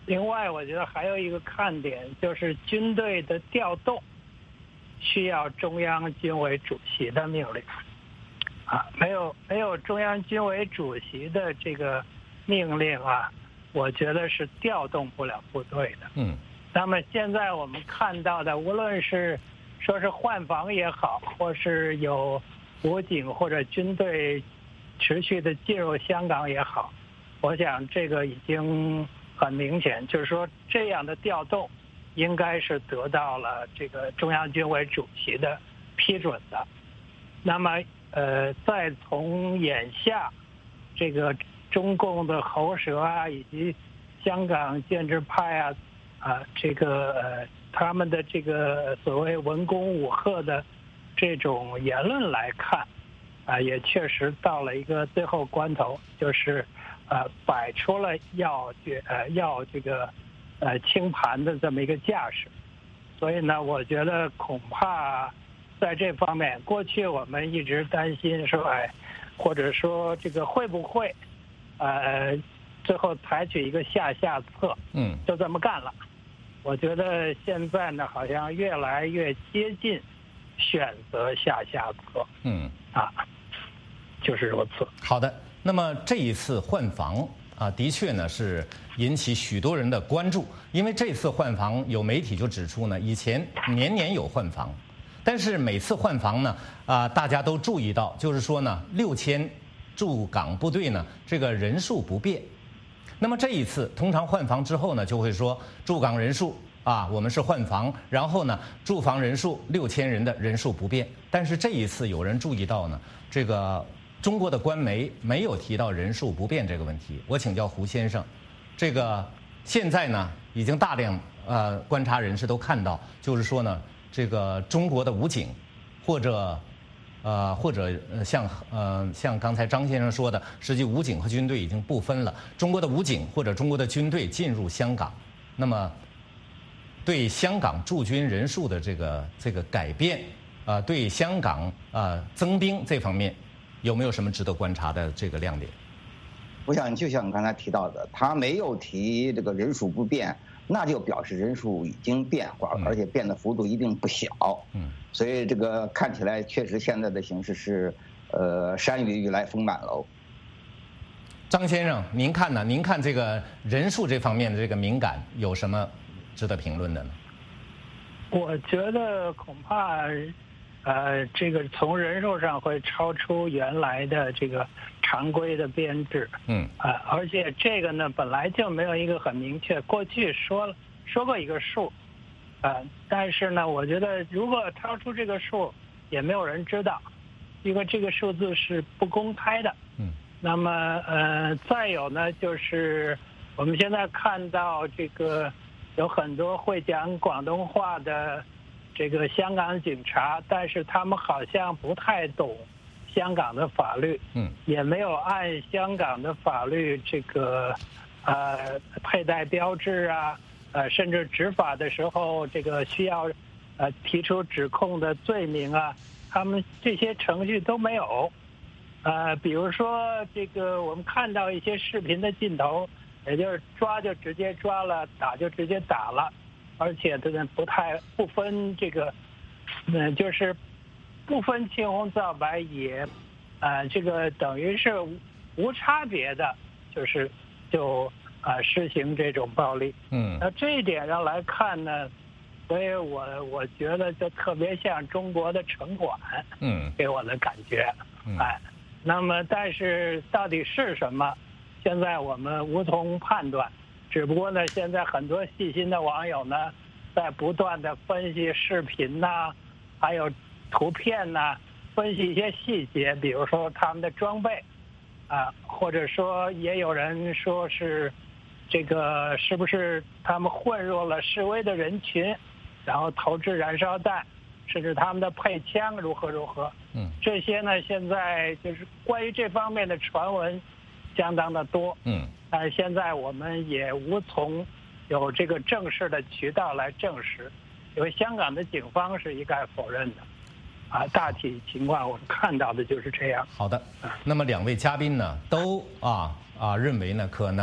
W: 另外，我觉得还有一个看点就是军队的调动需要中央军委主席的命令，啊，没有没有中央军委主席的这个命令啊，我觉得是调动不了部队的。
U: 嗯。
W: 那么现在我们看到的，无论是说是换防也好，或是有武警或者军队持续的进入香港也好，我想这个已经很明显，就是说这样的调动应该是得到了这个中央军委主席的批准的。那么呃，再从眼下这个中共的喉舌啊，以及香港建制派啊啊这个呃他们的这个所谓文攻武吓的这种言论来看，啊，也确实到了一个最后关头，就是呃摆出了要决呃要这个呃清盘的这么一个架势。所以呢，我觉得恐怕在这方面，过去我们一直担心说，哎，或者说这个会不会呃最后采取一个下下策，
U: 嗯，
W: 就这么干了。我觉得现在呢，好像越来越接近选择下下策。
U: 嗯，
W: 啊，就是如此。
U: 好的，那么这一次换防啊，的确呢是引起许多人的关注，因为这次换防有媒体就指出呢，以前年年有换防，但是每次换防呢，啊，大家都注意到，就是说呢，六千驻港部队呢，这个人数不变。那么这一次，通常换防之后呢，就会说驻港人数啊，我们是换防，然后呢，驻防人数六千人的人数不变。但是这一次有人注意到呢，这个中国的官媒没有提到人数不变这个问题。我请教胡先生，这个现在呢，已经大量呃观察人士都看到，就是说呢，这个中国的武警或者。呃，或者像呃像刚才张先生说的，实际武警和军队已经不分了。中国的武警或者中国的军队进入香港，那么对香港驻军人数的这个这个改变，啊、呃，对香港啊、呃、增兵这方面，有没有什么值得观察的这个亮点？
V: 我想就像刚才提到的，他没有提这个人数不变，那就表示人数已经变化，而且变的幅度一定不小。
U: 嗯，
V: 所以这个看起来确实现在的形势是，呃，山雨欲来风满楼。
U: 张先生，您看呢？您看这个人数这方面的这个敏感有什么值得评论的呢？
W: 我觉得恐怕，呃，这个从人数上会超出原来的这个常规的编制。
U: 嗯。
W: 啊、呃，而且这个呢本来就没有一个很明确，过去说了说过一个数，呃，但是呢，我觉得如果超出这个数，也没有人知道，因为这个数字是不公开的。
U: 嗯。
W: 那么呃，再有呢，就是我们现在看到这个有很多会讲广东话的这个香港警察，但是他们好像不太懂香港的法律，
U: 嗯，
W: 也没有按香港的法律这个呃佩戴标志啊，呃，甚至执法的时候这个需要呃提出指控的罪名啊，他们这些程序都没有。呃，比如说这个我们看到一些视频的镜头，也就是抓就直接抓了，打就直接打了，而且这个不太不分这个，嗯、呃，就是不分青红皂白，也，呃，这个等于是无无差别的，就是就啊、呃、施行这种暴力。
U: 嗯，
W: 那这一点上来看呢，所以我我觉得就特别像中国的城管，
U: 嗯，
W: 给我的感觉，
U: 嗯、
W: 哎。那么，但是到底是什么？现在我们无从判断。只不过呢，现在很多细心的网友呢，在不断的分析视频呐、啊，还有图片呐、啊，分析一些细节，比如说他们的装备，啊，或者说也有人说是这个是不是他们混入了示威的人群，然后投掷燃烧弹。甚至他们的配枪如何如何，
U: 嗯，
W: 这些呢，现在就是关于这方面的传闻相当的多，
U: 嗯，
W: 但是现在我们也无从有这个正式的渠道来证实，因为香港的警方是一概否认的，啊，大体情况我们看到的就是这样。
U: 好的，那么两位嘉宾呢，都啊啊认为呢，可能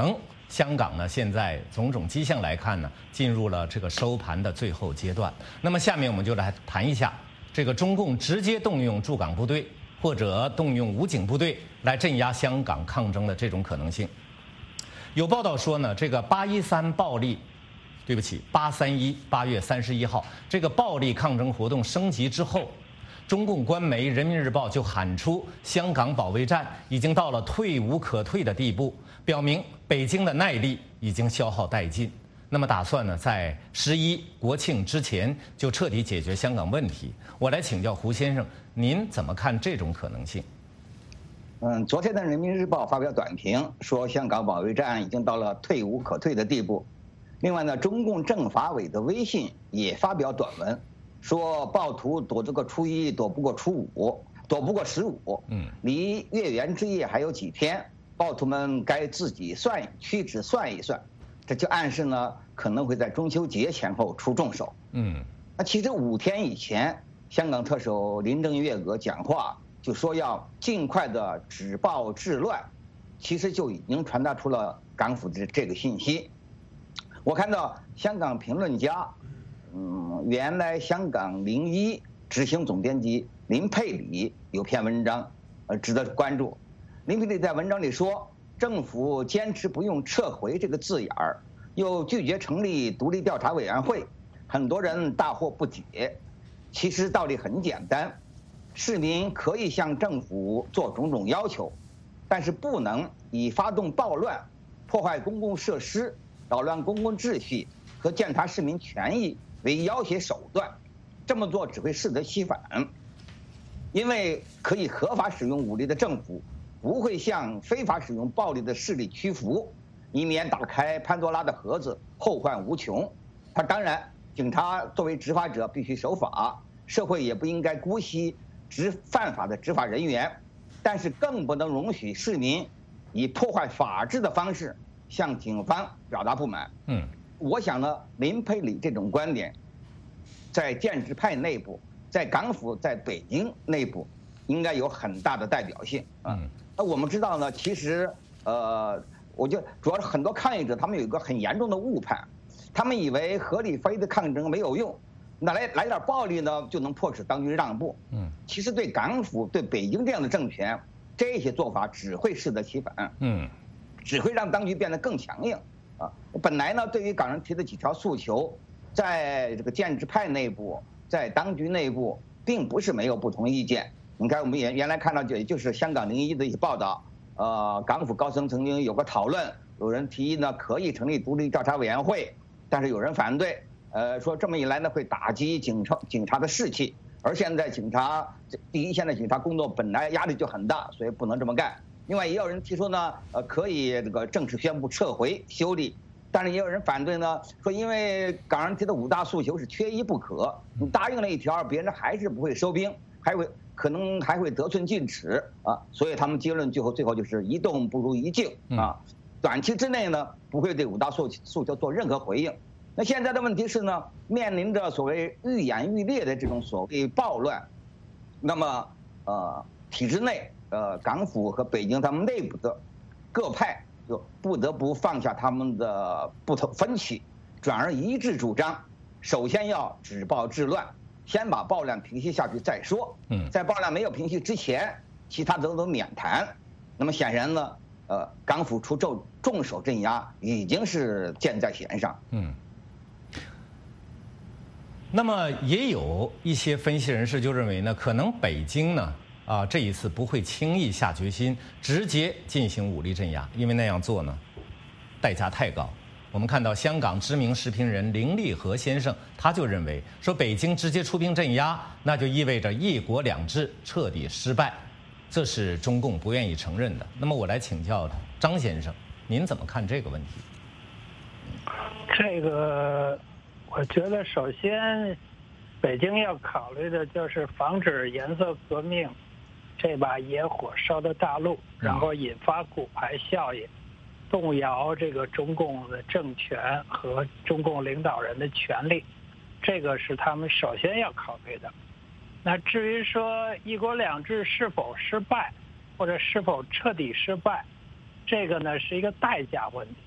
U: 香港呢，现在种种迹象来看呢，进入了这个收盘的最后阶段。那么下面我们就来谈一下这个中共直接动用驻港部队或者动用武警部队来镇压香港抗争的这种可能性。有报道说呢，这个八一三暴力，对不起，八三一八月三十一号这个暴力抗争活动升级之后，中共官媒《人民日报》就喊出香港保卫战已经到了退无可退的地步，表明北京的耐力已经消耗殆尽。那么打算呢，在十一国庆之前就彻底解决香港问题。我来请教胡先生，您怎么看这种可能性？
V: 嗯，昨天的《人民日报》发表短评说，香港保卫战已经到了退无可退的地步。另外呢，中共政法委的微信也发表短文，说暴徒躲这个初一躲不过初五，躲不过十五，嗯，离月圆之夜还有几天，暴徒们该自己算屈指算一算，这就暗示呢可能会在中秋节前后出重手。嗯，那其实五天以前，香港特首林郑月娥讲话就说要尽快的止暴制乱，其实就已经传达出了港府的这个信息。我看到香港评论家，嗯，原来香港零一执行总编辑林佩里有篇文章，呃，值得关注。林佩里在文章里说，政府坚持不用撤回这个字眼儿，又拒绝成立独立调查委员会，很多人大惑不解。其实道理很简单，市民可以向政府做种种要求，但是不能以发动暴乱、破坏公共设施、扰乱公共秩序和践踏市民权益为要挟手段，这么做只会适得其反。因为可以合法使用武力的政府不会向非法使用暴力的势力屈服，以免打开潘多拉的盒子，后患无穷。他当然，警察作为执法者必须守法，社会也不应该姑息执犯法的执法人员，但是更不能容许市民以破坏法治的方式向警方表达不满。嗯，我想呢，林佩里这种观点，在建制派内部，在港府，在北京内部，应该有很大的代表性啊。那我们知道呢，其实呃，我觉得主要是很多抗议者他们有一个很严重的误判，他们以为合理非的抗争没有用，那来来点暴力呢就能迫使当局让步。嗯，其实对港府、对北京这样的政权，这些做法只会适得其反。嗯，只会让当局变得更强硬啊。本来呢，对于港人提的几条诉求，在这个建制派内部，在当局内部，并不是没有不同意见。你看，我们原原来看到就就是香港零一的一些报道，呃，港府高层曾经有个讨论，有人提议呢可以成立独立调查委员会，但是有人反对，呃，说这么一来呢会打击警察警察的士气，而现在警察第一线的警察工作本来压力就很大，所以不能这么干。另外也有人提出呢，呃，可以这个正式宣布撤回修例，但是也有人反对呢，说因为港人提的五大诉求是缺一不可，你答应了一条，别人还是不会收兵，还会可能还会得寸进尺啊，所以他们结论最后最后就是一动不如一静啊，短期之内呢不会对五大诉诉求做任何回应。那现在的问题是呢，面临着所谓愈演愈烈的这种所谓暴乱，那么呃体制内。呃，港府和北京他们内部的各派就不得不放下他们的不同分歧，转而一致主张，首先要止暴制乱，先把暴乱平息下去再说。嗯，在暴乱没有平息之前，其他都都免谈。那么显然呢，呃，港府出重重手镇压已经是箭在弦上。嗯。
U: 那么也有一些分析人士就认为呢，可能北京呢。啊，这一次不会轻易下决心直接进行武力镇压，因为那样做呢，代价太高。我们看到香港知名时评人林立和先生，他就认为说，北京直接出兵镇压，那就意味着一国两制彻底失败，这是中共不愿意承认的。那么我来请教张先生，您怎么看这个问题？
W: 这个，我觉得首先，北京要考虑的就是防止颜色革命。这把野火烧到大陆，然后引发骨牌效应，动摇这个中共的政权和中共领导人的权利，这个是他们首先要考虑的。那至于说一国两制是否失败，或者是否彻底失败，这个呢是一个代价问题。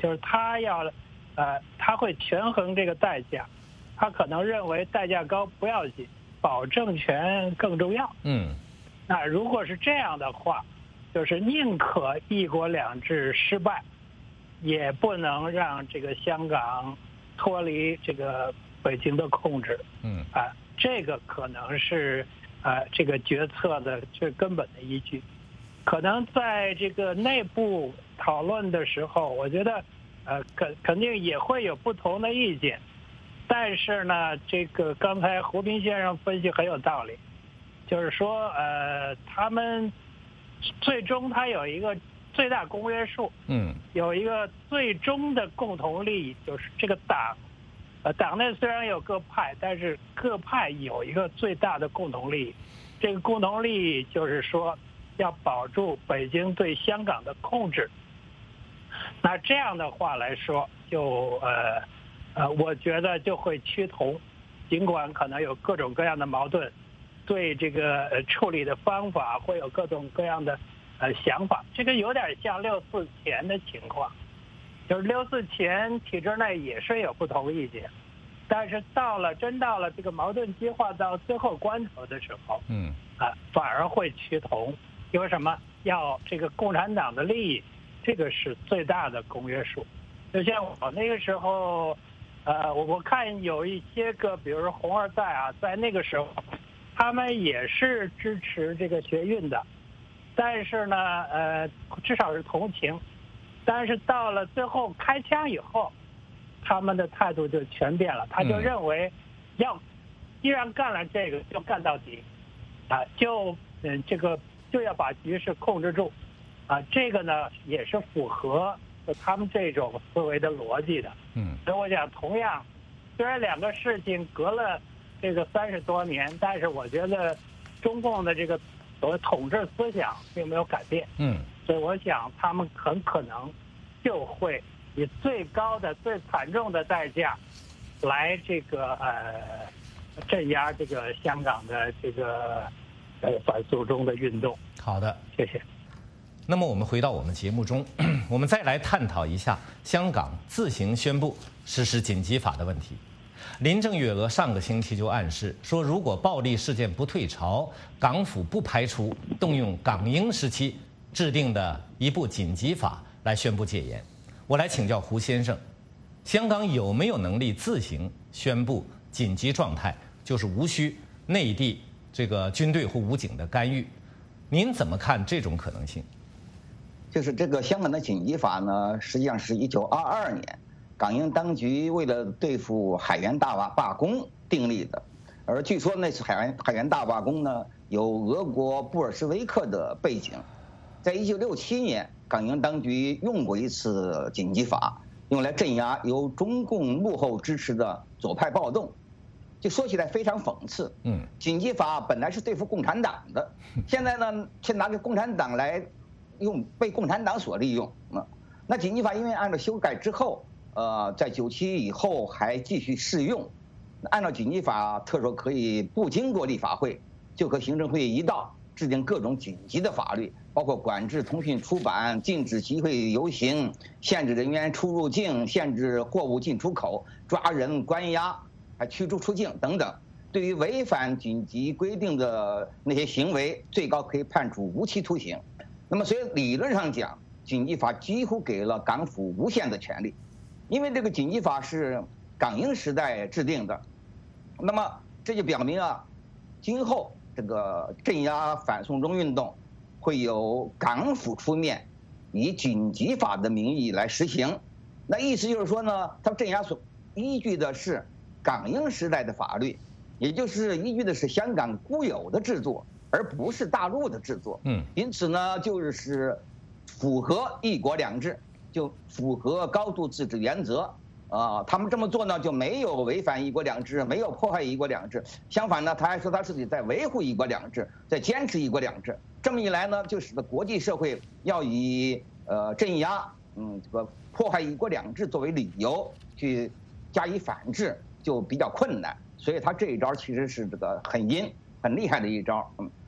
W: 就是他要，呃，他会权衡这个代价，他可能认为代价高不要紧，保证权更重要。
U: 嗯，
W: 那如果是这样的话，就是宁可一国两制失败，也不能让这个香港脱离这个北京的控制。
U: 嗯，
W: 啊，这个可能是呃这个决策的最根本的依据。可能在这个内部讨论的时候，我觉得呃肯肯定也会有不同的意见，但是呢，这个刚才胡斌先生分析很有道理，就是说呃他们最终他有一个最大公约数，
U: 嗯，
W: 有一个最终的共同利益，就是这个党，呃党内虽然有各派，但是各派有一个最大的共同利益，这个共同利益就是说要保住北京对香港的控制。那这样的话来说，就呃呃，我觉得就会趋同，尽管可能有各种各样的矛盾，对这个呃处理的方法会有各种各样的呃想法。这个有点像六四前的情况，就是六四前体制内也是有不同意见，但是到了真到了这个矛盾激化到最后关头的时候，
U: 嗯
W: 啊，反而会趋同。因为什么？要这个共产党的利益，这个是最大的公约数。就像我那个时候，呃，我我看有一些个，比如说红二代啊，在那个时候，他们也是支持这个学运的，但是呢，呃，至少是同情。但是到了最后开枪以后，他们的态度就全变了，他就认为要，既然干了这个，就干到底，啊，就嗯这个。就要把局势控制住，啊，这个呢也是符合他们这种思维的逻辑的。
U: 嗯，
W: 所以我想，同样，虽然两个事情隔了这个三十多年，但是我觉得中共的这个所谓统治思想并没有改变。
U: 嗯，
W: 所以我想他们很可能就会以最高的、最惨重的代价来这个呃镇压这个香港的这个。呃，反诉中的运动。
U: 好的，
W: 谢谢。
U: 那么我们回到我们节目中，我们再来探讨一下香港自行宣布实施紧急法的问题。林郑月娥上个星期就暗示说，如果暴力事件不退潮，港府不排除动用港英时期制定的一部紧急法来宣布戒严。我来请教胡先生，香港有没有能力自行宣布紧急状态，就是无需内地这个军队或武警的干预？您怎么看这种可能性？
V: 就是这个香港的紧急法呢，实际上是一九二二年港英当局为了对付海员大罢罢工订立的，而据说那次海员海员大罢工呢，有俄国布尔什维克的背景。在一九六七年，港英当局用过一次紧急法，用来镇压由中共幕后支持的左派暴动。就说起来非常讽刺，
U: 嗯，
V: 紧急法本来是对付共产党的，现在呢，却拿给共产党来用，被共产党所利用。那那紧急法因为按照修改之后，呃，在九七以后还继续适用。按照紧急法，特首可以不经过立法会，就和行政会议一道制定各种紧急的法律，包括管制通讯出版、禁止集会游行、限制人员出入境、限制货物进出口、抓人关押。还驱逐出境等等，对于违反紧急规定的那些行为，最高可以判处无期徒刑。那么，所以理论上讲，紧急法几乎给了港府无限的权利，因为这个紧急法是港英时代制定的。那么，这就表明啊，今后这个镇压反送中运动会由港府出面，以紧急法的名义来实行。那意思就是说呢，它镇压所依据的是港英时代的法律，也就是依据的是香港固有的制度，而不是大陆的制度。
U: 嗯，
V: 因此呢，就是符合一国两制，就符合高度自治原则。啊，他们这么做呢，就没有违反一国两制，没有破坏一国两制。相反呢，他还说他自己在维护一国两制，在坚持一国两制。这么一来呢，就使得国际社会要以呃镇压，嗯，这个破坏一国两制作为理由去加以反制。就比较困难，所以他这一招其实是这个很阴、很厉害的一招。嗯，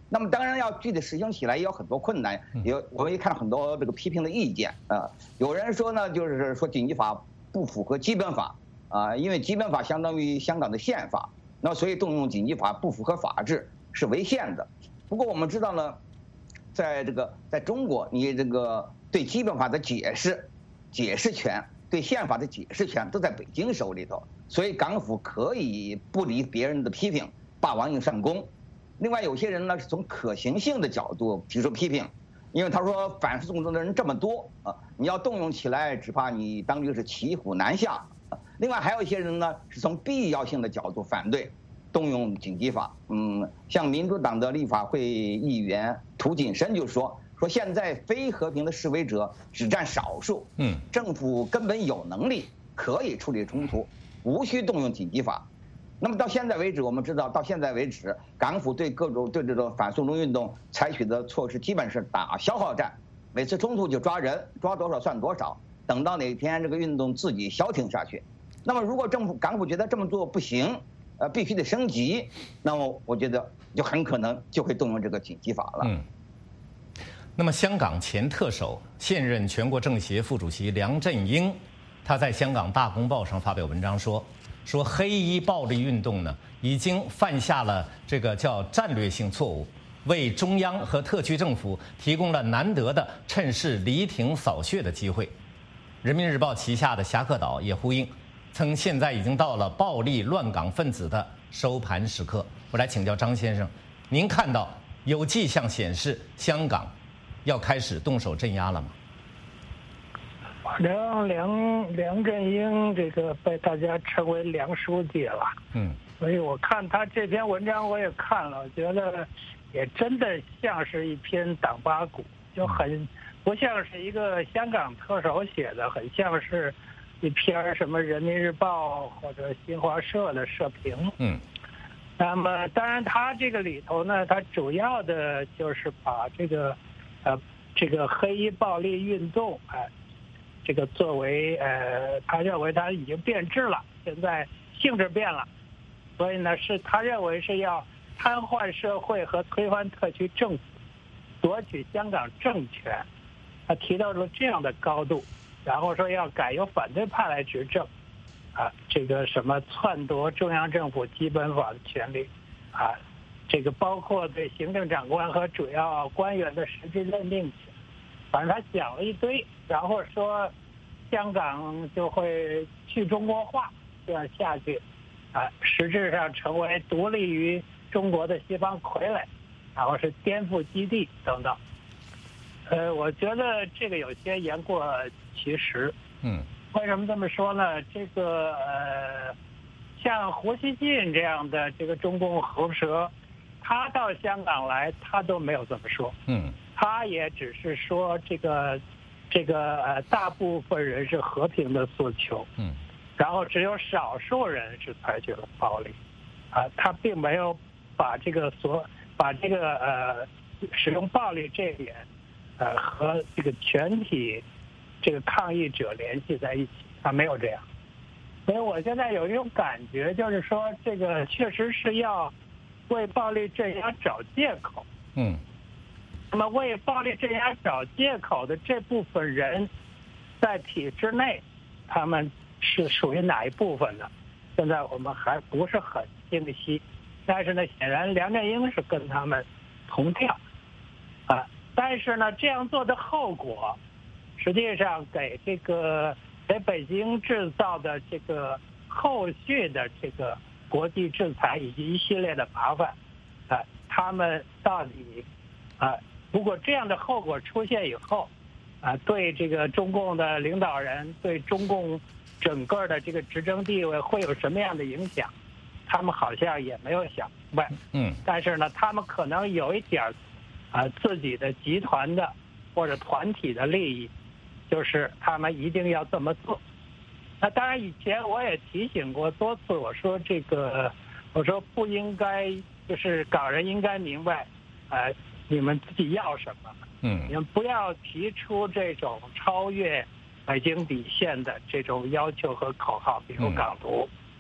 V: 那么当然要具体实行起来也有很多困难，有我们也看到很多这个批评的意见啊。有人说呢，就是说紧急法不符合基本法啊，因为基本法相当于香港的宪法，那所以动用紧急法不符合法治，是违宪的。不过我们知道呢，在这个在中国，你这个对基本法的解释、解释权，对宪法的解释权都在北京手里头，所以港府可以不理别人的批评，霸王硬上弓。另外，有些人呢是从可行性的角度提出批评，因为他说反送中的人这么多啊，你要动用起来，只怕你当局是骑虎难下。另外，还有一些人呢是从必要性的角度反对动用紧急法。嗯，像民主党的立法会议员涂谨申就说，说现在非和平的示威者只占少数，
U: 嗯，
V: 政府根本有能力可以处理冲突，无需动用紧急法。那么到现在为止，我们知道到现在为止，港府对各种对这种反送中运动采取的措施基本是打消耗战，每次冲突就抓人，抓多少算多少，等到哪天这个运动自己消停下去。那么如果政府港府觉得这么做不行，呃，必须得升级，那么我觉得就很可能就会动用这个紧急法了。
U: 嗯。那么香港前特首、现任全国政协副主席梁振英，他在香港《大公报》上发表文章说。说黑衣暴力运动呢，已经犯下了这个叫战略性错误，为中央和特区政府提供了难得的趁势离庭扫穴的机会。人民日报旗下的侠客岛也呼应，称现在已经到了暴力乱港分子的收盘时刻。我来请教张先生，您看到有迹象显示香港要开始动手镇压了吗？
W: 反正梁梁振英这个被大家称为梁书记了，
U: 嗯，
W: 所以我看他这篇文章我也看了，我觉得也真的像是一篇党八股，就很不像是一个香港特首写的，很像是一篇什么人民日报或者新华社的社评。
U: 嗯，
W: 那么当然他这个里头呢，他主要的就是把这个呃这个黑衣暴力运动啊。呃这个作为呃，他认为他已经变质了，现在性质变了，所以呢，是他认为是要瘫痪社会和推翻特区政府，夺取香港政权。他提到了这样的高度，然后说要改由反对派来执政，啊，这个什么篡夺中央政府基本法的权利，啊，这个包括对行政长官和主要官员的实质任命权。反正他讲了一堆，然后说香港就会去中国化，这样下去，啊，实质上成为独立于中国的西方傀儡，然后是颠覆基地等等。呃，我觉得这个有些言过其实。
U: 嗯。
W: 为什么这么说呢？这个呃，像胡锡进这样的这个中共喉舌，他到香港来，他都没有这么说。
U: 嗯。
W: 他也只是说这个，这个呃，大部分人是和平的诉求，
U: 嗯，
W: 然后只有少数人是采取了暴力，啊，他并没有把这个所把这个呃使用暴力这一点，呃和这个全体这个抗议者联系在一起，他没有这样，所以我现在有一种感觉，就是说这个确实是要为暴力镇压找借口，
U: 嗯。
W: 那么为暴力镇压找借口的这部分人，在体制内，他们是属于哪一部分呢？现在我们还不是很清晰。但是呢，显然梁振英是跟他们同调，啊，但是呢，这样做的后果，实际上给这个给北京制造的这个后续的这个国际制裁以及一系列的麻烦，啊，他们到底啊？如果这样的后果出现以后，啊，对这个中共的领导人，对中共整个的这个执政地位会有什么样的影响？他们好像也没有想明白。
U: 嗯。
W: 但是呢，他们可能有一点啊，自己的集团的或者团体的利益，就是他们一定要这么做。那当然，以前我也提醒过多次，我说这个，我说不应该，就是港人应该明白，呃。你们自己要什么？
U: 嗯，
W: 你们不要提出这种超越北京底线的这种要求和口号，比如港独。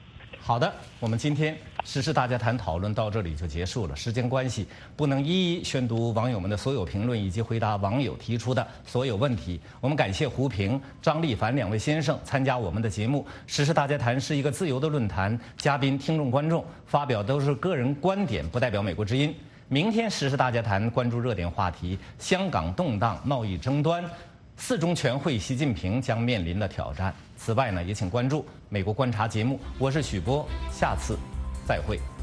U: 好的，我们今天时事大家谈讨论到这里就结束了。时间关系，不能一一宣读网友们的所有评论以及回答网友提出的所有问题。我们感谢胡平、张立凡两位先生参加我们的节目。时事大家谈是一个自由的论坛，嘉宾、听众、观众发表都是个人观点，不代表美国之音。明天时事大家谈关注热点话题：香港动荡、贸易争端。四中全会，习近平将面临的挑战。此外呢，也请关注美国观察节目。我是许波，下次再会。